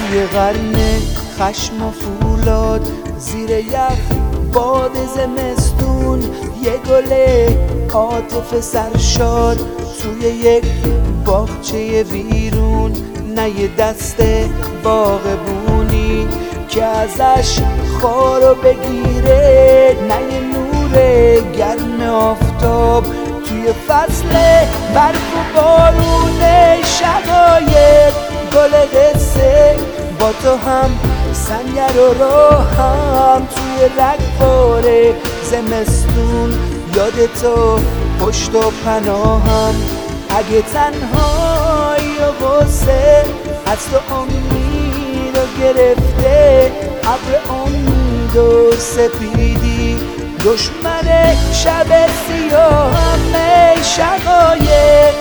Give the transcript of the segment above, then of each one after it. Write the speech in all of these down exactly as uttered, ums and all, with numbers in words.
توی قرن خشم و فولاد، زیر یخ باد زمستون، یه گل عاطفه سرشار توی یک باغچه ویرون. نه یه دسته باغبونی که ازش خارو بگیره، نه یه نور گرم آفتاب توی فصل برف و بارون. شقایق گل قصه با تو هم سنگر و راهم توی رگبار زمستون. یاد تو پشت و پناهم، اگه تنهایی و غصه از تو امید و گرفته، ابر امید و سپیدی دشمن شب سیاهم. شقایق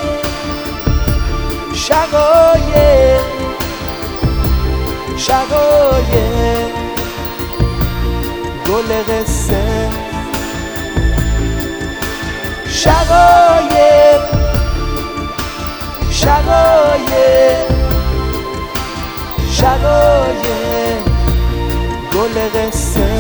شقایق شقایق گل قصه. شقایق شقایق شقایق گل قصه.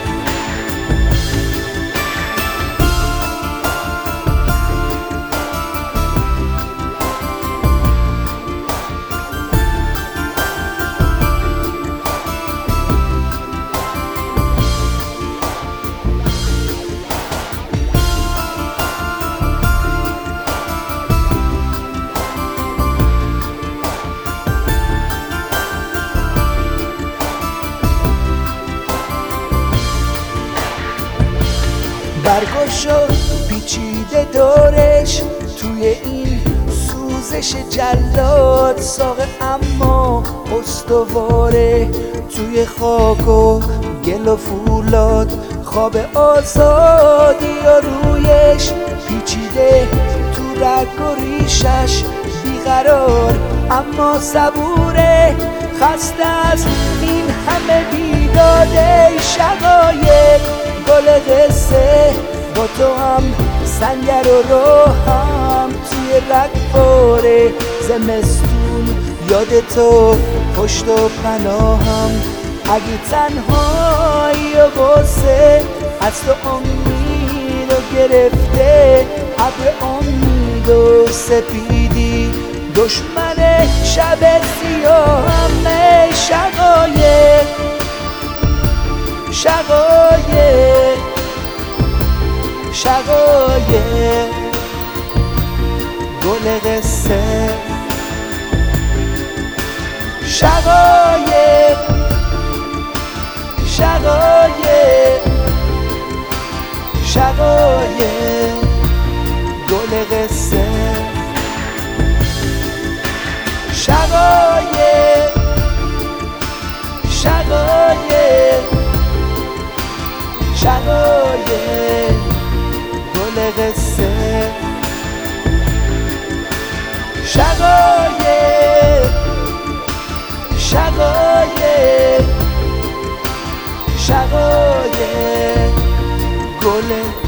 برگشو پیچیده دورش توی این سوزش جلاد، ساقه اما استواره توی خاک و گل و فولاد. خواب آزادی و رویش پیچیده تو رگ و ریشش، بیقرار اما صبوره، خسته از این همه بیداده. شقایق گل قصه با تو هم سنگر و راهم توی رگبار زمستون. یاد تو پشت و پناهم، اگه تنهایی و غصه از تو امید و گرفته، ابر امید و سپیدی دشمن شب سیاهم. شقایق شقایق شقایق گل قصه. شقایق شقایق شقایق گل قصه. شقایق شقایق شقایق گل قصه. شقایق شقایق شقایق گل